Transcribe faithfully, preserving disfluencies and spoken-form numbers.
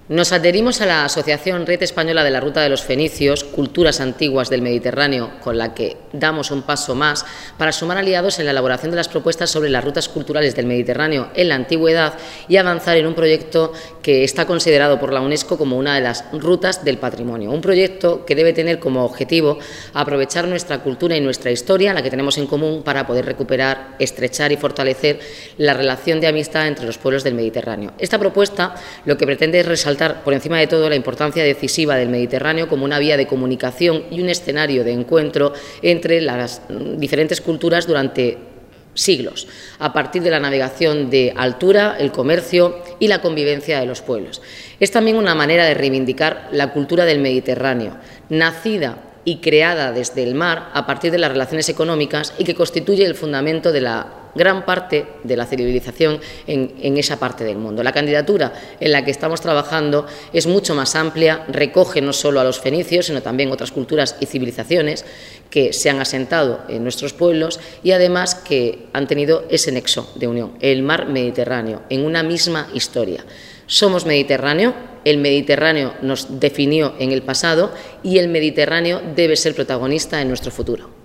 Nos adherimos a la Asociación Red Española de la Ruta de los Fenicios, Culturas Antiguas del Mediterráneo, con la que damos un paso más para sumar aliados en la elaboración de las propuestas sobre las rutas culturales del Mediterráneo en la antigüedad y avanzar en un proyecto que está considerado por la UNESCO como una de las rutas del patrimonio. Un proyecto que debe tener como objetivo aprovechar nuestra cultura y nuestra historia, la que tenemos en común, para poder recuperar, estrechar y fortalecer la relación de amistad entre los pueblos del Mediterráneo. Esta propuesta lo que pretende es resaltar por encima de todo la importancia decisiva del Mediterráneo como una vía de comunicación y un escenario de encuentro entre las diferentes culturas durante siglos, a partir de la navegación de altura, el comercio y la convivencia de los pueblos. Es también una manera de reivindicar la cultura del Mediterráneo, nacida y creada desde el mar a partir de las relaciones económicas y que constituye el fundamento de la gran parte de la civilización en, en esa parte del mundo. La candidatura en la que estamos trabajando es mucho más amplia, recoge no solo a los fenicios, sino también otras culturas y civilizaciones que se han asentado en nuestros pueblos y además que han tenido ese nexo de unión, el mar Mediterráneo, en una misma historia. Somos Mediterráneo, el Mediterráneo nos definió en el pasado y el Mediterráneo debe ser protagonista en nuestro futuro.